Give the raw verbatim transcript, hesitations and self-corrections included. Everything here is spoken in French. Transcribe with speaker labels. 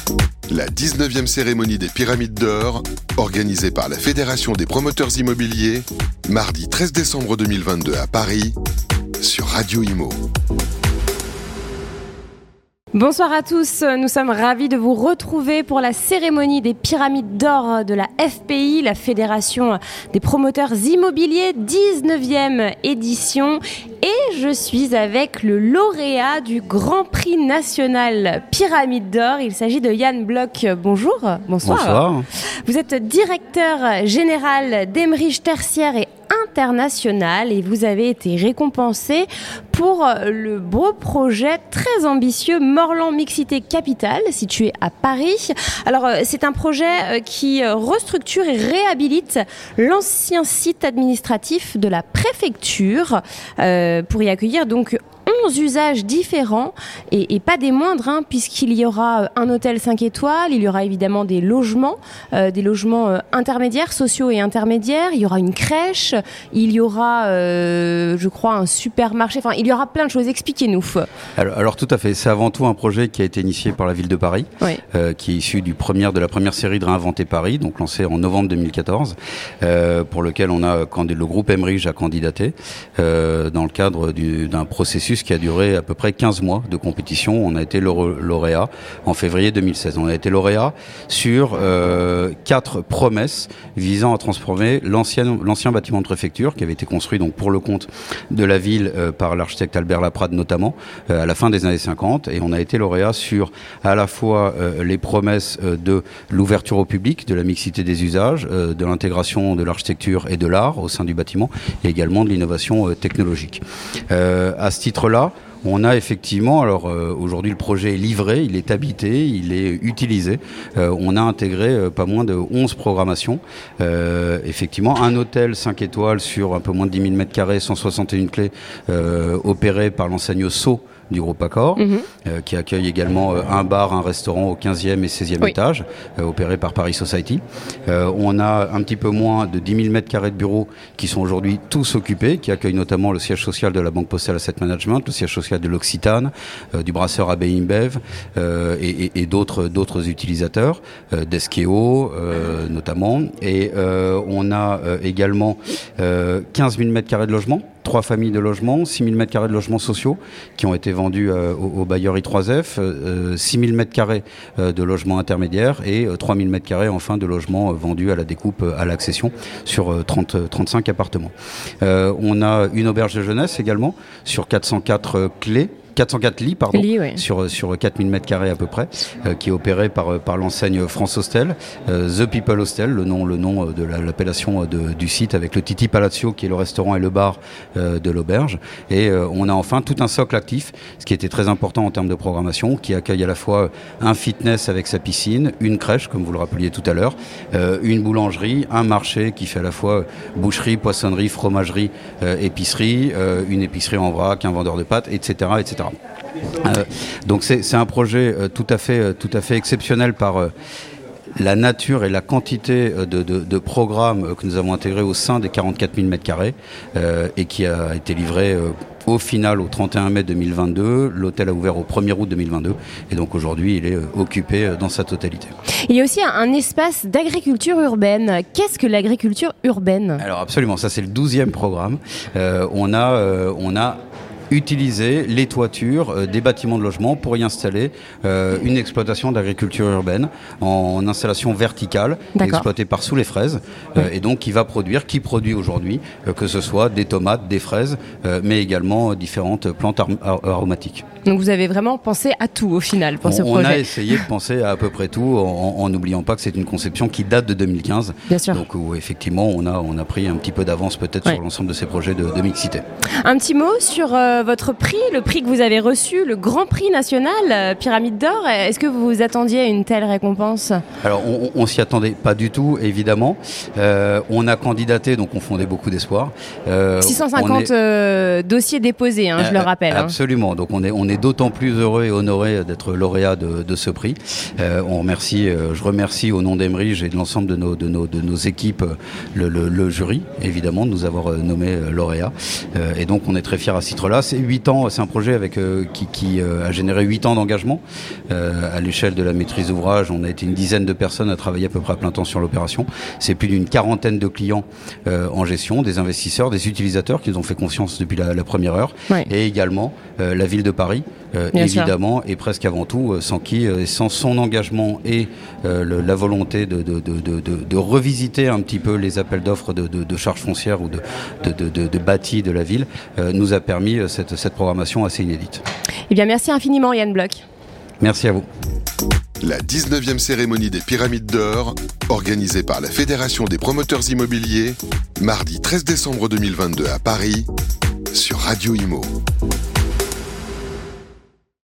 Speaker 1: La dix-neuvième cérémonie des Pyramides d'Or, organisée par la Fédération des promoteurs immobiliers, mardi treize décembre deux mille vingt-deux à Paris, sur Radio Imo.
Speaker 2: Bonsoir à tous, nous sommes ravis de vous retrouver pour la cérémonie des Pyramides d'Or de la F P I, la Fédération des promoteurs immobiliers, dix-neuvième édition. Et je suis avec le lauréat du Grand Prix national Pyramides d'Or. Il s'agit de Yann Bloch. Bonjour. Bonsoir.
Speaker 3: Bonsoir.
Speaker 2: Vous êtes directeur général d'Emerige Tertiaire et international et vous avez été récompensé pour le beau projet très ambitieux Morlan Mixité Capital, situé à Paris. Alors, c'est un projet qui restructure et réhabilite l'ancien site administratif de la préfecture euh, pour y accueillir donc onze usages différents et, et pas des moindres, hein, puisqu'il y aura un hôtel cinq étoiles, il y aura évidemment des logements, euh, des logements euh, intermédiaires, sociaux et intermédiaires, il y aura une crèche, il y aura, euh, je crois, un supermarché, enfin, il y aura plein de choses. Expliquez-nous.
Speaker 3: Alors, alors tout à fait, c'est avant tout un projet qui a été initié par la ville de Paris, oui. euh, qui est issu du premier, de la première série de Réinventer Paris, donc lancé en novembre deux mille quatorze, euh, pour lequel on a, quand le groupe Emerige a candidaté, euh, dans le cadre du, d'un processus qui a duré à peu près quinze mois de compétition. On a été lauréat en février deux mille seize. On a été lauréat sur euh, quatre promesses visant à transformer l'ancien, l'ancien bâtiment de préfecture qui avait été construit donc pour le compte de la ville euh, par l'architecte Albert Laprade notamment euh, à la fin des années cinquante. Et on a été lauréat sur à la fois euh, les promesses euh, de l'ouverture au public, de la mixité des usages, euh, de l'intégration de l'architecture et de l'art au sein du bâtiment et également de l'innovation euh, technologique. Euh, à ce titre-là, on a effectivement, alors euh, aujourd'hui le projet est livré, il est habité, il est utilisé. Euh, on a intégré euh, pas moins de onze programmations. Euh, effectivement, un hôtel cinq étoiles sur un peu moins de dix mille mètres carrés, cent soixante et une clés, euh, opéré par l'enseigne Sceaux du groupe Accor, mmh. euh, qui accueille également euh, un bar, un restaurant au quinzième et seizième oui. étage, euh, opéré par Paris Society. Euh, on a un petit peu moins de dix mille mètres carrés de bureaux qui sont aujourd'hui tous occupés, qui accueillent notamment le siège social de la Banque Postale Asset Management, le siège social de l'Occitane, euh, du brasseur A B InBev euh, et, et, et d'autres, d'autres utilisateurs, euh, d'Eskeo euh, notamment. Et euh, on a euh, également euh, quinze mille mètres carrés de logement, trois familles de logements, six mille mètres carrés de logements sociaux qui ont été vendus euh, au, au bailleur I trois F, euh, six mille mètres carrés euh, de logements intermédiaires et euh, trois mille mètres carrés enfin de logements euh, vendus à la découpe euh, à l'accession sur euh, trente, trente-cinq appartements. Euh, on a une auberge de jeunesse également sur quatre cent quatre euh, clés. quatre cent quatre lits, pardon, Lits, oui. sur, sur quatre mille mètres carrés à peu près, euh, qui est opéré par, par l'enseigne France Hostel, euh, The People Hostel, le nom, le nom de la, l'appellation de, du site, avec le Titi Palazzo, qui est le restaurant et le bar euh, de l'auberge. Et euh, on a enfin tout un socle actif, ce qui était très important en termes de programmation, qui accueille à la fois un fitness avec sa piscine, une crèche, comme vous le rappeliez tout à l'heure, euh, une boulangerie, un marché qui fait à la fois boucherie, poissonnerie, fromagerie, euh, épicerie, euh, une épicerie en vrac, un vendeur de pâtes, et cetera, et cetera. Euh, donc c'est, c'est un projet euh, tout à fait, euh, tout à fait exceptionnel par euh, la nature et la quantité euh, de, de, de programmes euh, que nous avons intégrés au sein des quarante-quatre mille mètres carrés euh, et qui a été livré euh, au final au trente et un mai deux mille vingt-deux. L'hôtel a ouvert au premier août deux mille vingt-deux et donc aujourd'hui il est euh, occupé euh, dans sa totalité.
Speaker 2: Il y a aussi un, un espace d'agriculture urbaine. Qu'est-ce que l'agriculture urbaine ?
Speaker 3: Alors absolument, ça c'est le douzième programme. Euh, on a, euh, on a utiliser les toitures euh, des bâtiments de logement pour y installer euh, une exploitation d'agriculture urbaine en, en installation verticale, D'accord. exploitée par Sous les Fraises, euh, et donc qui va produire, qui produit aujourd'hui, euh, que ce soit des tomates, des fraises, euh, mais également euh, différentes plantes ar- ar- aromatiques.
Speaker 2: Donc vous avez vraiment pensé à tout au final pour
Speaker 3: on,
Speaker 2: ce projet.
Speaker 3: On a essayé de penser à à peu près tout, en n'oubliant pas que c'est une conception qui date de deux mille quinze.
Speaker 2: Bien sûr.
Speaker 3: Donc où effectivement on a, on a pris un petit peu d'avance peut-être ouais. sur l'ensemble de ces projets de, de mixité.
Speaker 2: Un petit mot sur euh, votre prix, le prix que vous avez reçu, le Grand Prix national euh, Pyramides d'Or. Est-ce que vous vous attendiez à une telle récompense ?
Speaker 3: Alors on, on s'y attendait pas du tout, évidemment. Euh, on a candidaté, donc on fondait beaucoup d'espoir.
Speaker 2: Euh, six cent cinquante est... euh, dossiers déposés, hein, je euh, le rappelle.
Speaker 3: Absolument. Hein. Donc on est, on est d'autant plus heureux et honoré d'être lauréat de, de ce prix. Euh, on remercie, euh, je remercie au nom d'Emerige et de l'ensemble de nos, de nos, de nos équipes le, le, le jury, évidemment, de nous avoir nommé lauréat. Euh, et donc on est très fiers à ce titre-là. c'est huit ans, c'est un projet avec, euh, qui, qui euh, a généré huit ans d'engagement. Euh, à l'échelle de la maîtrise d'ouvrage, on a été une dizaine de personnes à travailler à peu près à plein temps sur l'opération. C'est plus d'une quarantaine de clients euh, en gestion, des investisseurs, des utilisateurs qui nous ont fait confiance depuis la, la première heure, ouais. et également euh, la ville de Paris, euh, évidemment, sûr. Et presque avant tout, euh, sans qui, euh, sans son engagement et euh, le, la volonté de, de, de, de, de, de revisiter un petit peu les appels d'offres de, de, de charges foncières ou de, de, de, de, de bâti de la ville, euh, nous a permis euh, cette, cette programmation assez inédite.
Speaker 2: Eh bien, merci infiniment Yann Bloch.
Speaker 3: Merci à vous.
Speaker 1: La dix-neuvième cérémonie des Pyramides d'Or, organisée par la Fédération des promoteurs immobiliers, mardi treize décembre deux mille vingt-deux à Paris, sur Radio Imo.